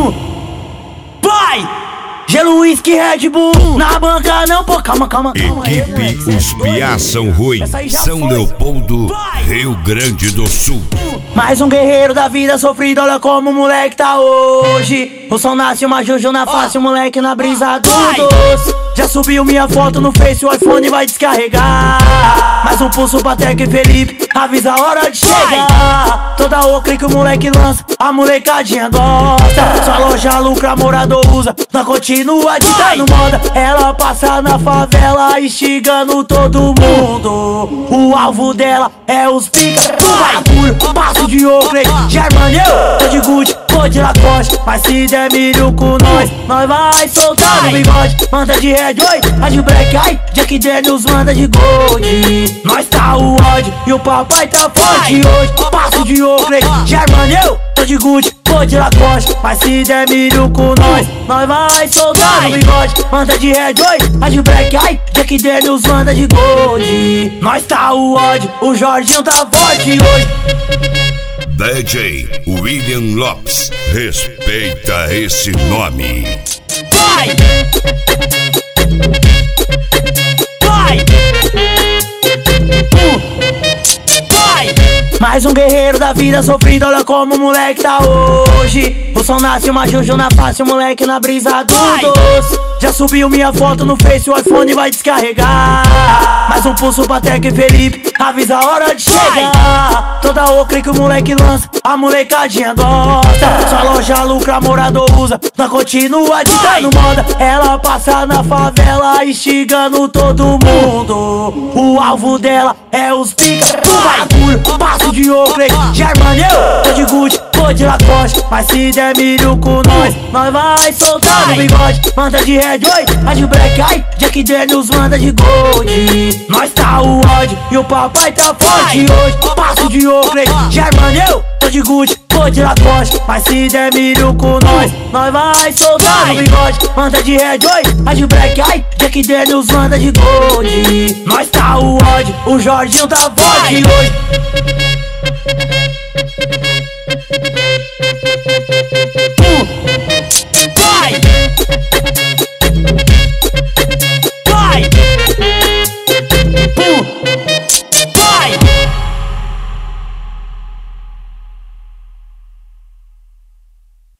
Vai! Gelo, whisky, Red Bull. Na banca não, pô, calma. Equipe Os Piá São Ruim, São Leopoldo, Rio Grande do Sul. Mais um guerreiro da vida sofrido, olha como o moleque tá hoje. O som nasce, uma juju na face, o moleque na brisa do doce. Já subiu minha foto no Face, o iPhone vai descarregar. Mais um pulso pra Teca e Felipe, avisa a hora de chegar. Toda ocre que o moleque lança, a molecadinha gosta. Sua loja lucra, morador usa, nós continua ditando moda. Ela passa na favela, instigando todo mundo. O alvo dela é os pica do bagulho. Passo de ocre, Germany, tô de Gucci, vou de Lacoste. Mas se der milho com nós vai soltar no bigode. Manda de Red, oi, a de Black, ai, Jack Daniels manda de Gold. Nós tá o ódio e o papai tá forte hoje. Passo de ocre, Germany, tô de Gucci, vou de Lacoste. Mas se der milho com nós vai soltar no bigode. Manda de Red, oi, a de Black, ai, Jack Daniels manda de Gold. Nós tá o ódio, o Jorginho tá forte hoje. DJ William Lopes, respeita esse nome. Vai! Mais um guerreiro da vida sofrido, olha como o moleque tá hoje. O som nasce, uma juju na face, o moleque na brisa do doce. Já subiu minha foto no Face, o iPhone vai descarregar. Mais um pulso pra Teca e Felipe, avisa a hora de chegar. Toda ocre que o moleque lança, a molecadinha gosta. Sua loja lucra, morador usa, nós continua ditando moda. Ela passa na favela, instigando todo mundo. O alvo dela é os pica do bagulho. Passo de ocre, Germany, tô de Gucci, vou de Lacoste. Mas se der milho com nós vai soltar no bigode. Manda de Red, oi, a de Black, ai, Jack Daniels manda de Gold. Nós tá o ódio e o papai tá forte hoje. Passo de ocre, Germany, tô de Gucci, vou de Lacoste. Mas se der milho com nós vai soltar no bigode. Manda de Red, oi, a de Black, ai, Jack Daniels manda de Gold. Nós tá o ódio, o Jorginho tá forte hoje.